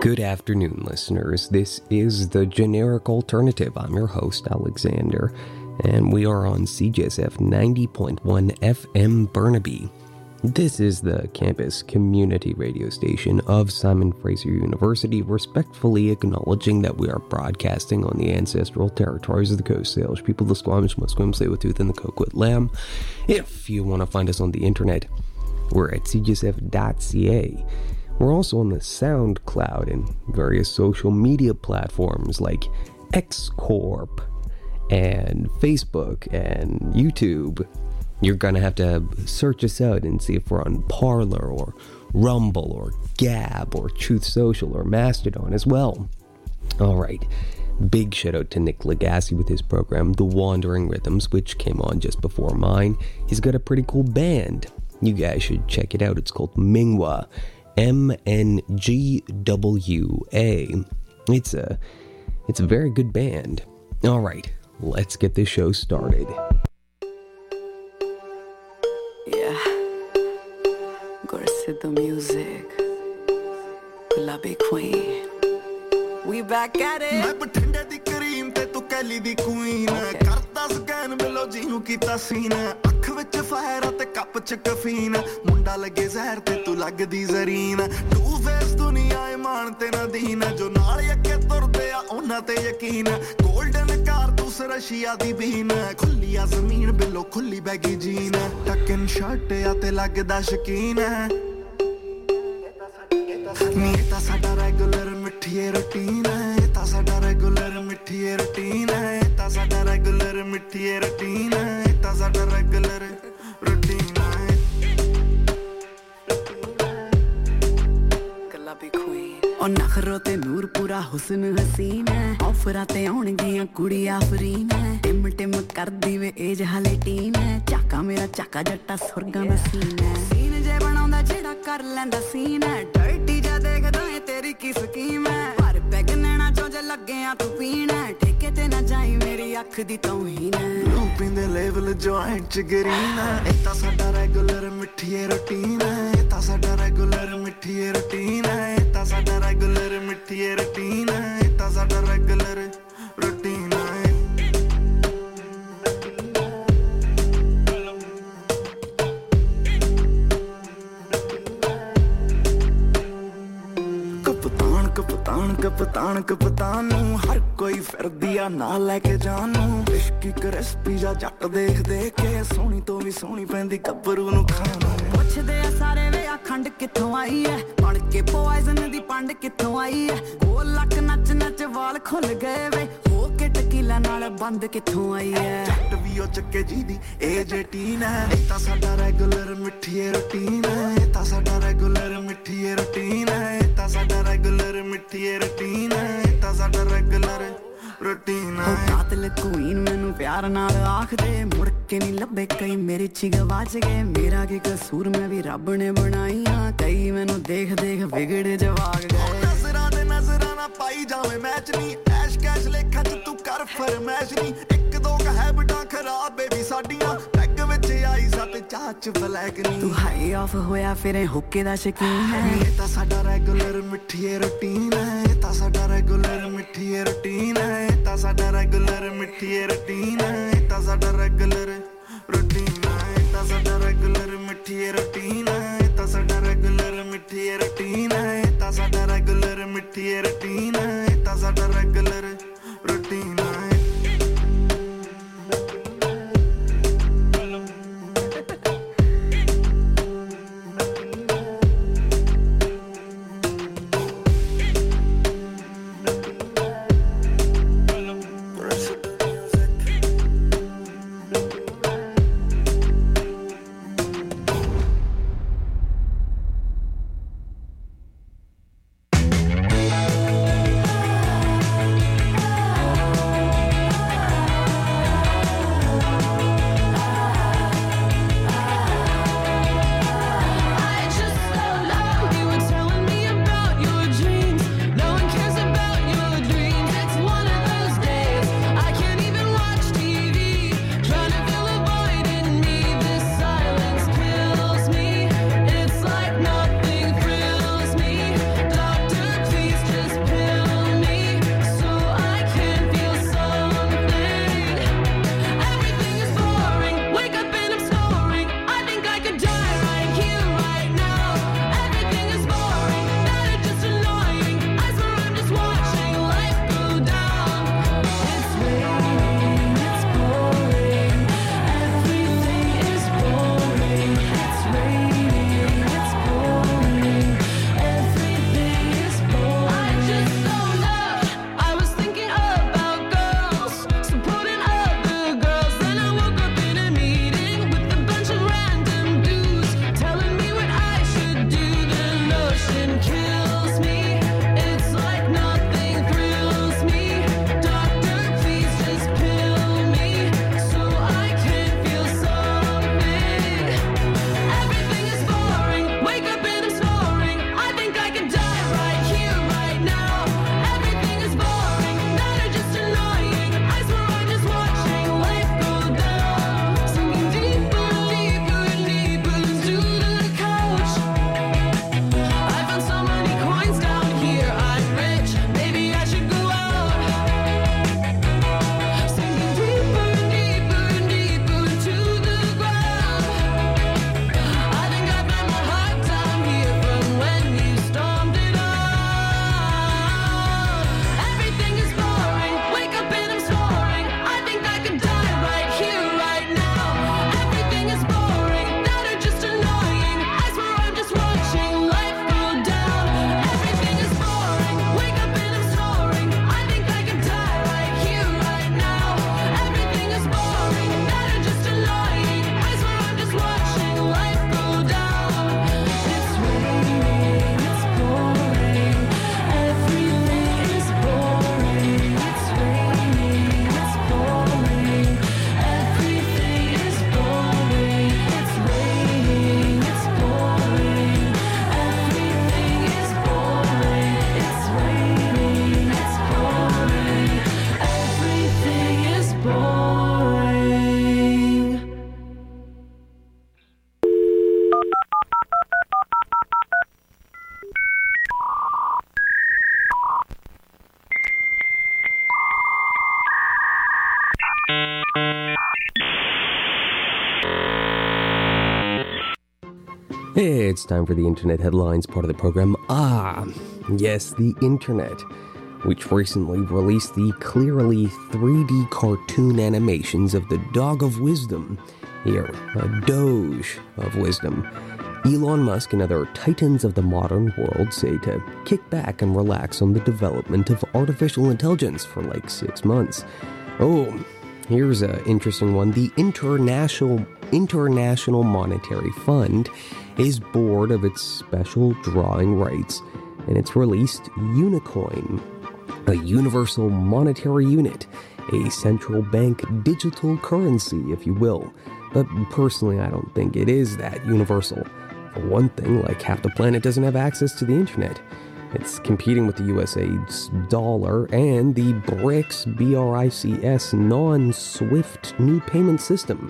Good afternoon, listeners. This is the Generic Alternative. I'm your host, Alexander, and we are on CJSF 90.1 FM Burnaby. This is the campus community radio station of Simon Fraser University, respectfully acknowledging that we are broadcasting on the ancestral territories of the Coast Salish people, the Squamish, Musqueam, Tsleil-Waututh, and the Coquitlam Lamb. If you want to find us on the internet, we're at cjsf.ca. We're also on the SoundCloud and various social media platforms like X-Corp and Facebook and YouTube. You're going to have to search us out and see if we're on Parler or Rumble or Gab or Truth Social or Mastodon as well. All right. Big shout out to Nick Legacy with his program, The Wandering Rhythms, which came on just before mine. He's got a pretty cool band. You guys should check it out. It's called Mingwa. MNGWA. It's a very good band. All right, let's get this show started. Yeah, Gorsit the music, Gulabi Queen. We back at it. मैं बठिंडे दी करीम ते तू कैली दी queen करदा scan मिलो जीनू कीता scene अख विच fire ते cup च कफीन मुंडा लगे जहर ते तू लगदी जरीन टू फेस दुनिया ए मानते ना दीन जो नाल यके तुरदे आ उन्हां ते यकीन गोल्डन कार दूसरा रशिया दी बीन खुली आ जमीन बिलो खुली बैगी जीन टकन शर्ट आ ते लगदा शकीन नीता साडा रेगुलर मिठिए रूटीन है ता साडा रेगुलर मिठिए रूटीन है ता साडा रेगुलर मिठिए रूटीन है ता साडा रेगुलर रूटीन है Gulabi Queen ओ नखरो ते नूर पूरा हुस्न हसीन है ऑफरां ते आउणगीਆਂ कुड़ियां फरीन है टिम टिम करदी वे एज हले टीन है चाका मेरा चाका जट्टा सुरगा नसीन है सीन जे बनाਉਂਦਾ ਜਿਹੜਾ ਕਰ ਲੈਂਦਾ ਸੀਨ ਹੈ ਡਰਟੀ ਜਾ ਦੇਖਦਾ ਏ ਤੇਰੀ ਕੀ ਸਕੀਮ ਹੈ ਪਰ ਪੈਗ ਨੈਣਾ ਚੋਂ ਜੇ ਲੱਗਿਆ ਤੂੰ ਪੀਣਾ ਠੇਕੇ ਤੇ ਨਾ ਜਾਈ ਮੇਰੀ ਅੱਖ ਦੀ ਤੌਹੀਨ ਹੈ ਲੂਪਿੰਗ ਦੇ ਲੈਵਲ ਜੁਆਇੰਟ ਚ ਗਰੀਨ ਹੈ ਇਹ ਤਾਂ ਸਾਡਾ ਰੈਗੂਲਰ ਮਿੱਠੀਏ ਰੂਟੀਨ ਹੈ ਇਹ ਤਾਂ ਸਾਡਾ ਰੈਗੂਲਰ ਮਿੱਠੀਏ ਰੂਟੀਨ ਹੈ ਇਹ ਤਾਂ ਸਾਡਾ ਰੈਗੂਲਰ ਮਿੱਠੀਏ ਰੂਟੀਨ ਹੈ ਇਹ ਤਾਂ ਸਾਡਾ ਰੈਗੂਲਰ ਰੂਟੀਨ ਹੈ ਕਪਤਾਨ ਨੂੰ ਹਰ ਕੋਈ ਫਿਰਦੀ ਆ ਨਾਲ ਲੈ ਕੇ ਜਾਣ ਨੂੰ ਇਸ਼ਕੀ ਕ੍ਰਿਸਪੀ ਜਾਂ ਜੱਟ ਦੇਖ ਦੇਖ ਕੇ ਸੋਹਣੀ ਤੋਂ ਵੀ ਸੋਹਣੀ ਪੈਂਦੀ ਗੱਭਰੂ ਨੂੰ ਖਾਣ ਪੁੱਛਦੇ ਆ ਸਾਰੇ ਵੇ ਆ ਖੰਡ ਕਿੱਥੋਂ ਆਈ ਐ ਬਣ ਕੇ ਪੋਇਜ਼ਨ ਦੀ ਪੰਡ ਕਿੱਥੋਂ ਆਈ ਐ ਗੋਲ ਲੱਕ ਨੱਚ ਨੱਚ ਵਾਲ ਖੁੱਲ ਗਏ ਵੇ ਹੋ ਕੇ ਟਕੀਲਾ ਨਾਲ ਬੰਦ ਕਿੱਥੋਂ ਆਈ ਐ ਜੱਟ ਵੀ ਉਹ ਚੱਕੇ ਜੀ ਦੀ ਏਜ 18 ਐ ਇਹ ਤਾਂ ਸਾਡਾ ਰੈਗੂਲਰ ਮਿੱਠੀਏ ਰੂਟੀਨ ਐ ਇਹ ਤਾਂ ਸਾਡਾ ਰੈਗੂਲਰ ਮਿੱਠੀਏ ਰੂਟੀਨ ਐ ਇਹ ਤਾਂ ਸਾਡਾ ਰੈਗੂਲਰ ਮਿੱਠੀਏ ਰੂਟੀਨ ਐ ਇਹ ਤਾਂ ਸਾਡਾ ਰੈਗੂਲਰ ਰੂਟੀਨ ਐ ਕਾਤਲ ਕੁਈਨ ਮੈਨੂੰ ਪਿਆਰ ਨਾਲ ਆਖਦੇ ਮੁੜ ਕੇ ਨਹੀਂ ਲੱਭੇ ਕਈ ਮੇਰੇ ਚ ਗਵਾਚ ਗਏ ਮੇਰਾ ਕੀ ਕਸੂਰ ਮੈਂ ਵੀ ਰੱਬ ਨੇ ਬਣਾਈਆਂ ਕਈ ਮੈਨੂੰ ਦੇਖ ਦੇਖ ਵਿਗੜ ਜਵਾਗ ਗਏ ਨਜ਼ਰਾਂ ਦੇ ਨਜ਼ਰਾਂ ਨਾ ਪਾਈ ਜਾਵੇਂ ਮੈਚ ਨਹੀਂ ਐਸ਼ ਕੈਸ਼ ਲੇਖਾਂ ਚ ਤੂੰ ਕਰ ਫਰਮੈਸ਼ ਨਹੀਂ ਇੱਕ ਦੋ ਕ ਹੈਬਿਟਾਂ ਖਰਾਬ ਬੇਬੀ ਸਾਡੀਆਂ ਪੈਗ ਵਿੱਚ ਆਈ ਸੱਤ ਚਾਹ ਚ ਬਲੈਕ ਨਹੀਂ ਤੂੰ ਹਾਈ ਆਫ ਹੋਇਆ ਫਿਰ ਹੁੱਕੇ ਦਾ ਸ਼ਕੀਨ ਹੈ ਇਹ ਤਾਂ ਸਾਡਾ ਰੈਗੂਲਰ ਮਿੱਠੀਏ ਰੂਟੀਨ ਹੈ ਇਹ ਤਾਂ ਸਾਡਾ ਰੈਗੂਲਰ ਮਿੱਠੀਏ ਰੂਟੀਨ ਹੈ ਇਹ ਤਾਂ ਸਾਡਾ ਰੈਗੂਲਰ ਮਿੱਠੀਏ ਰੂਟੀਨ ਹੈ ਇਹ ਤਾਂ ਸਾਡਾ ਰੈਗੂਲਰ ਰੂਟੀਨ ਹੈ ਇਹ ਤਾਂ ਸਾਡਾ ਰੈਗੂਲਰ ਮਿੱਠੀਏ ਰੂਟੀਨ ਹੈ ਇਹ ਤਾਂ ਸਾਡਾ ਰੈਗੂਲਰ ਮਿੱਠੀਏ ਰੂਟੀਨ ਹੈ ਇਹ ਤਾਂ ਸਾਡਾ ਰੈਗੂਲਰ ਮਿੱਠੀਏ ਰੂਟੀਨ ਹੈ ਇਹ ਤਾਂ ਸਾਡਾ ਰੈਗੂਲਰ ਰੂਟੀਨ ਹੈ it's time for the Internet Headlines part of the program. Yes, the Internet, which recently released the clearly 3D cartoon animations of the Dog of Wisdom. Here, a Doge of Wisdom. Elon Musk and other titans of the modern world say to kick back and relax on the development of artificial intelligence for like 6 months. Here's an interesting one. The International Monetary Fund is bored of its special drawing rights, and it's released Unicoin, a universal monetary unit, a central bank digital currency, if you will. But personally, I don't think it is that universal. For one thing, like half the planet doesn't have access to the internet. It's competing with the USA's dollar and the BRICS, B-R-I-C-S, non-SWIFT new payment system.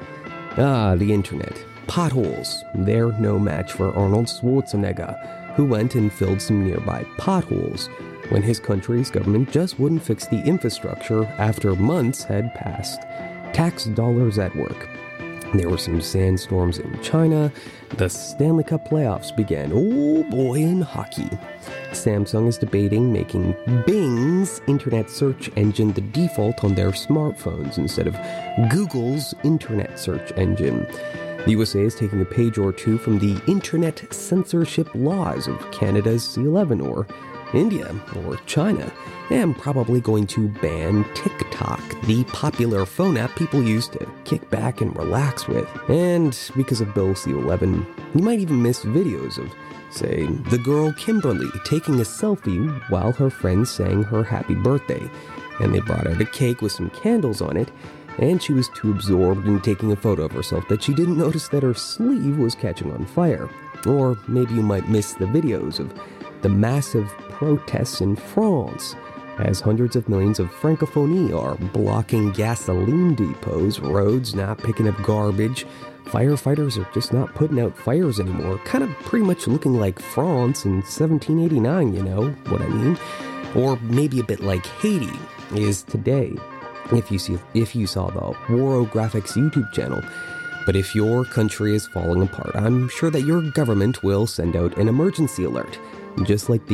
The internet. Potholes. They're no match for Arnold Schwarzenegger, who went and filled some nearby potholes when his country's government just wouldn't fix the infrastructure after months had passed. Tax dollars at work. There were some sandstorms in China. The Stanley Cup playoffs began. Oh boy, in hockey. Samsung is debating making Bing's internet search engine the default on their smartphones instead of Google's internet search engine. The USA is taking a page or two from the internet censorship laws of Canada's C11 or India or China, and probably going to ban TikTok, the popular phone app people use to kick back and relax with. And because of Bill C11, you might even miss videos of, say, the girl Kimberly taking a selfie while her friends sang her happy birthday, and they brought out a cake with some candles on it, and she was too absorbed in taking a photo of herself that she didn't notice that her sleeve was catching on fire. Or maybe you might miss the videos of the massive protests in France, as hundreds of millions of francophonie are blocking gasoline depots, roads not picking up garbage. Firefighters are just not putting out fires anymore, kind of pretty much looking like France in 1789, you know what I mean? Or maybe a bit like Haiti is today, if you saw the Warographics YouTube channel. But if your country is falling apart, I'm sure that your government will send out an emergency alert, just like the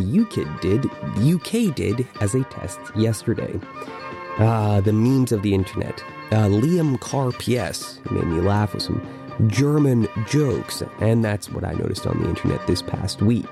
UK did as a test yesterday. The memes of the internet. Liam Carr PS made me laugh with some German jokes, and that's what I noticed on the internet this past week.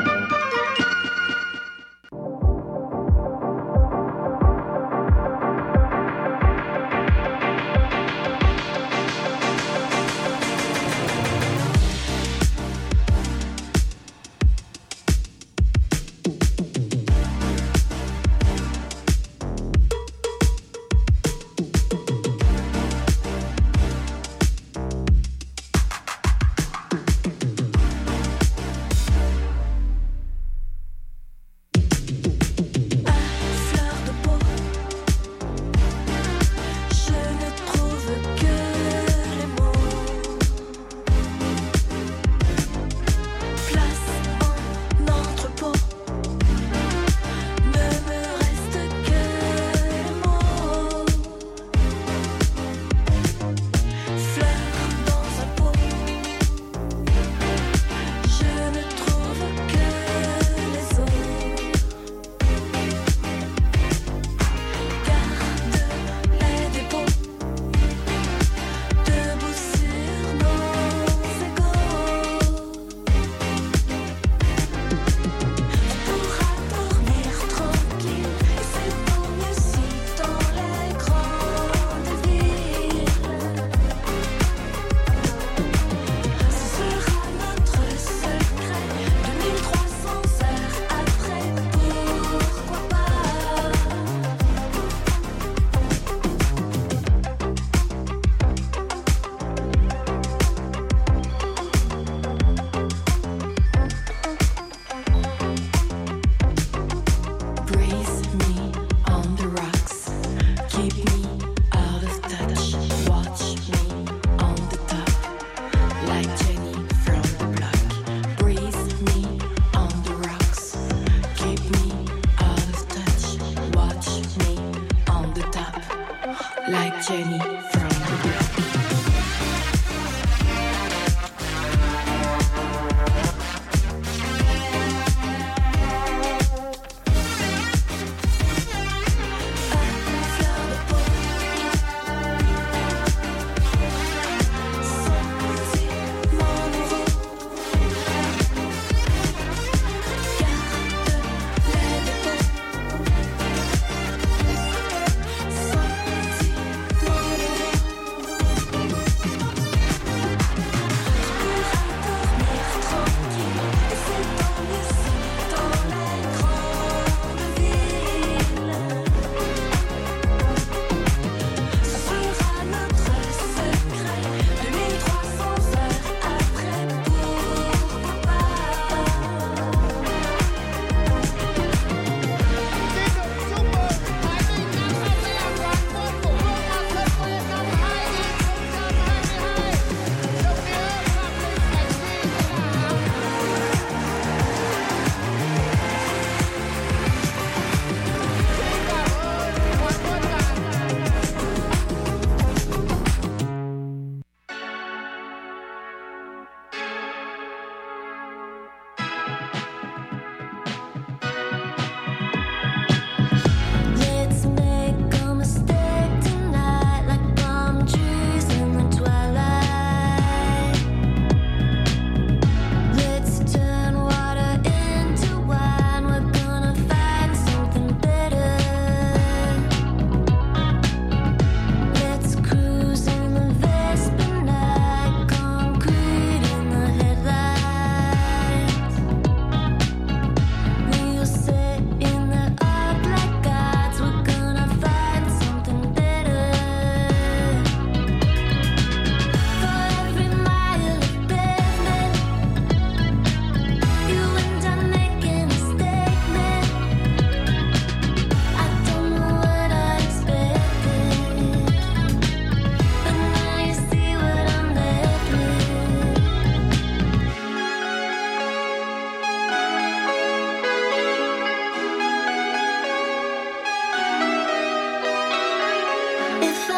Jenny from the block.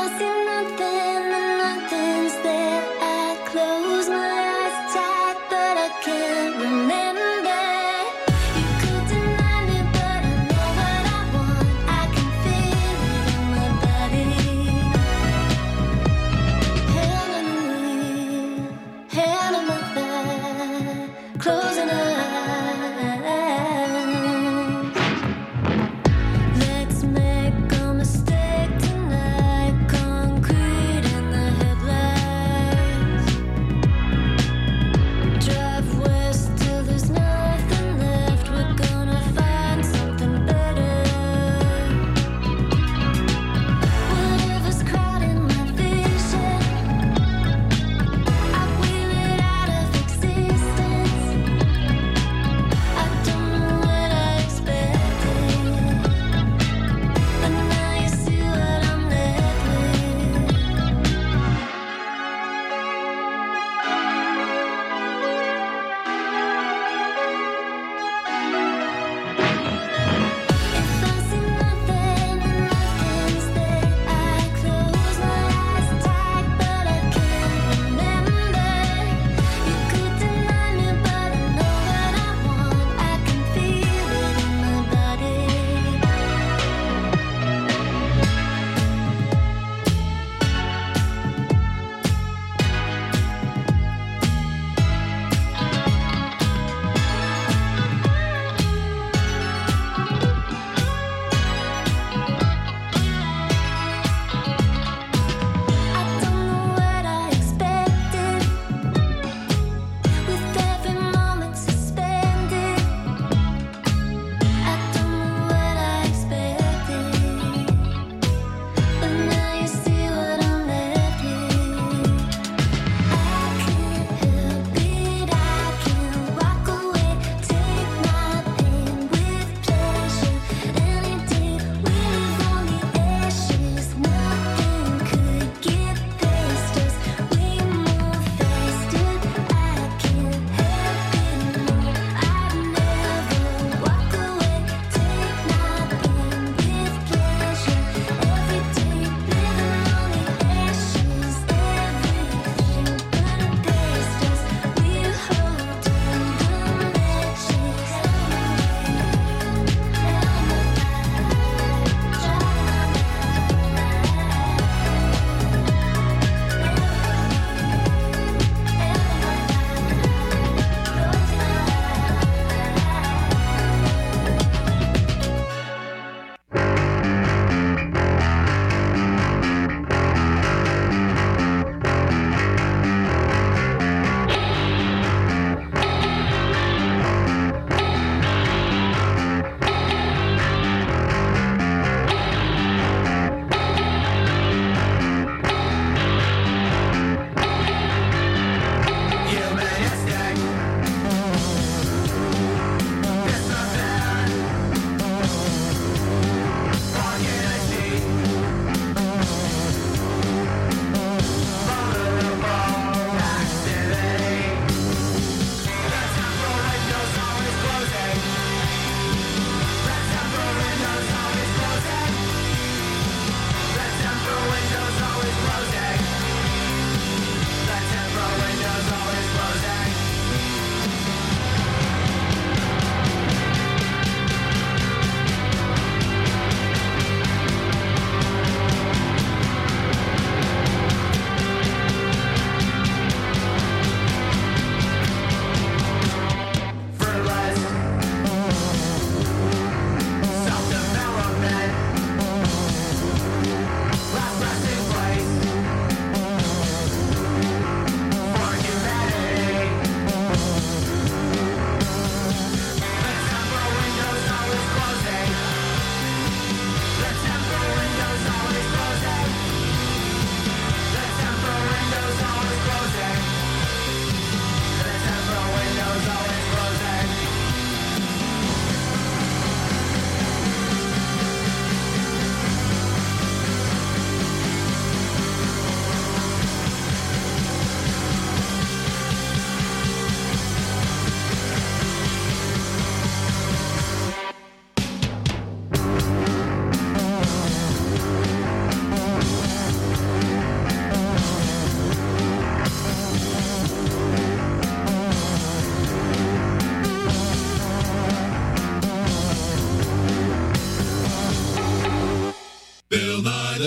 Let's make a mistake tonight. Concrete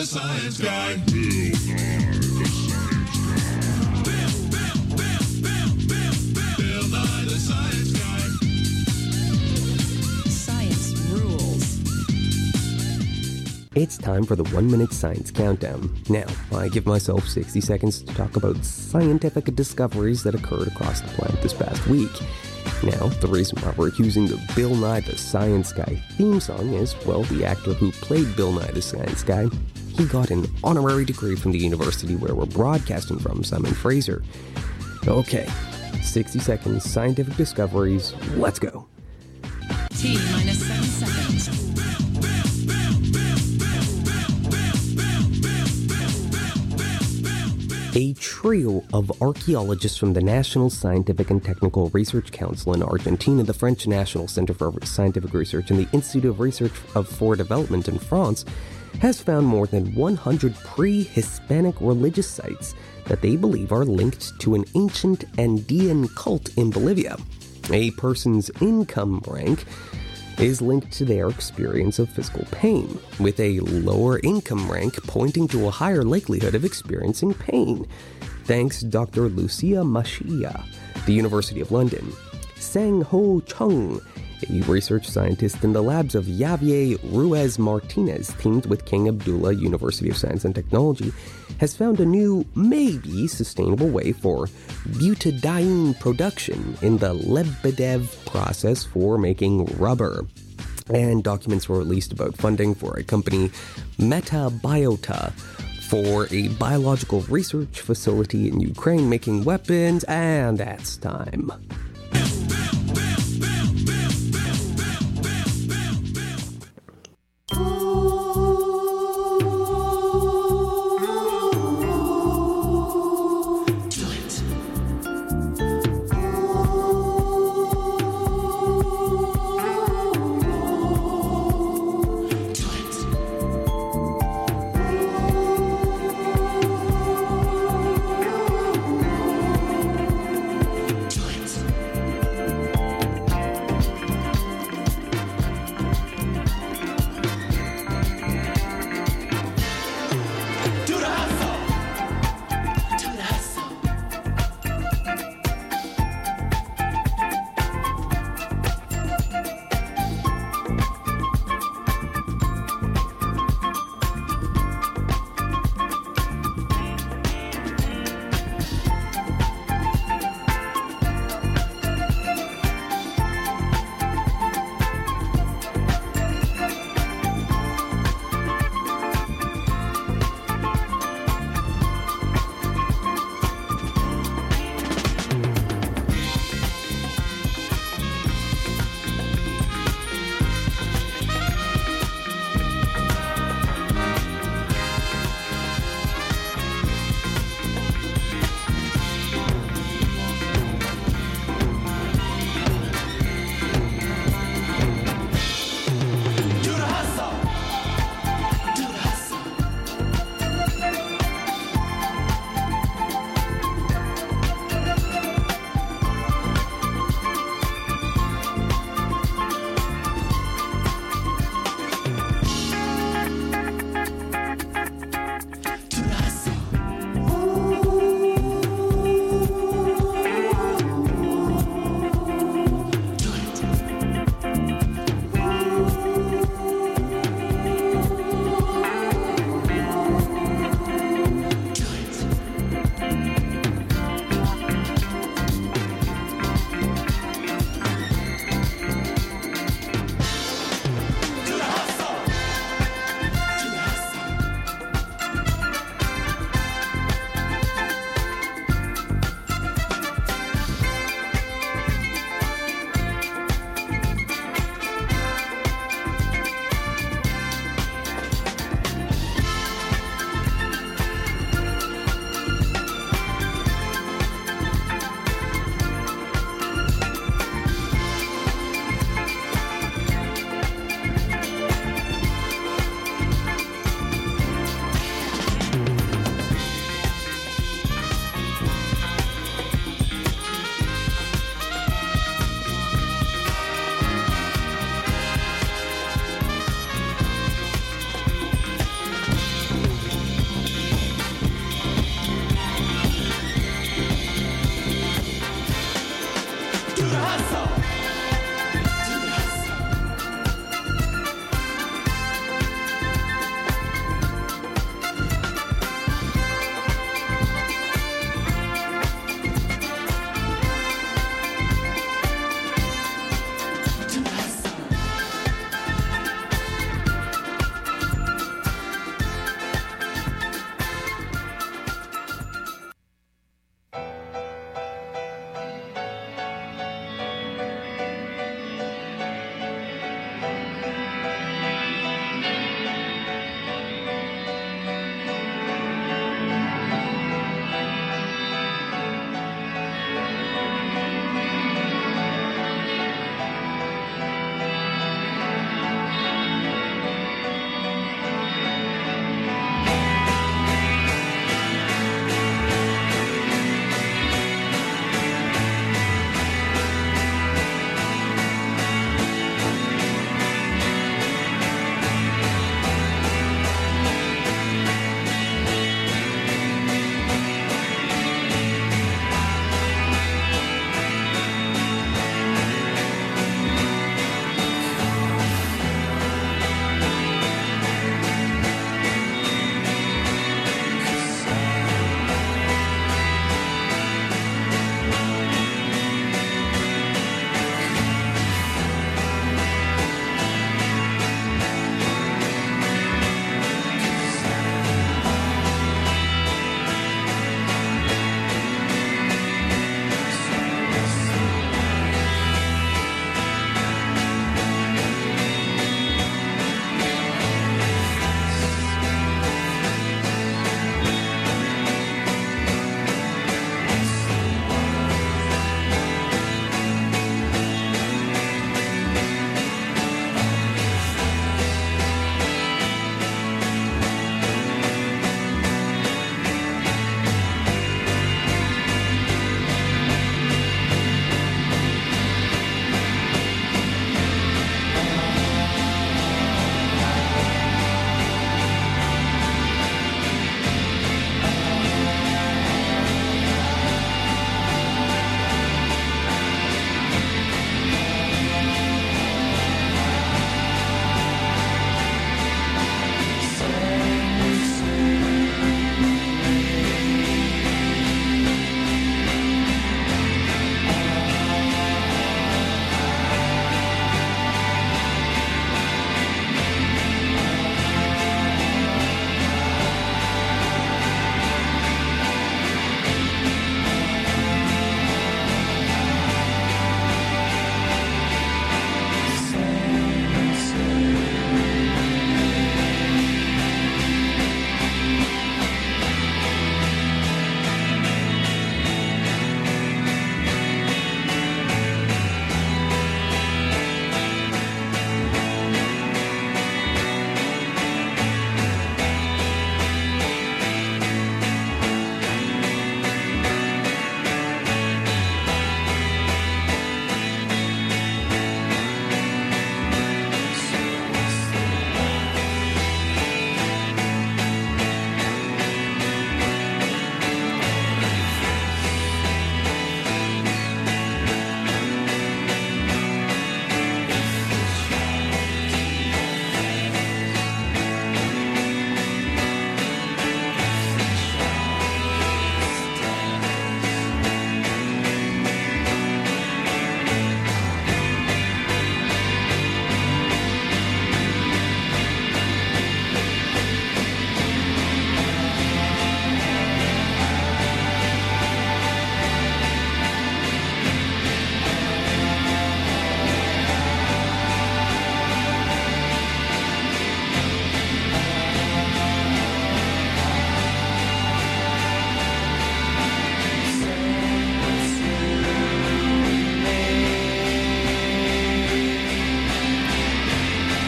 science guy. Bill Nye the Science Guy. Science rules. It's time for the 1 minute science countdown. Now, I give myself 60 seconds to talk about scientific discoveries that occurred across the planet this past week. Now, the reason why we're using the Bill Nye the Science Guy theme song is, well, the actor who played Bill Nye the Science Guy, he got an honorary degree from the university where we're broadcasting from, Simon Fraser. Okay, 60 seconds, scientific discoveries, let's go. T minus 7 seconds. A trio of archaeologists from the National Scientific and Technical Research Council in Argentina, the French National Center for Scientific Research, and the Institute of Research for Development in France has found more than 100 pre-Hispanic religious sites that they believe are linked to an ancient Andean cult in Bolivia. A person's income rank is linked to their experience of physical pain, with a lower income rank pointing to a higher likelihood of experiencing pain. Thanks Dr. Lucia Machia, the University of London. Sang Ho Chung, a research scientist in the labs of Javier Ruiz Martinez, teamed with King Abdullah University of Science and Technology, has found a new, maybe sustainable way for butadiene production in the Lebedev process for making rubber. And documents were released about funding for a company, Metabiota, for a biological research facility in Ukraine making weapons, and that's time.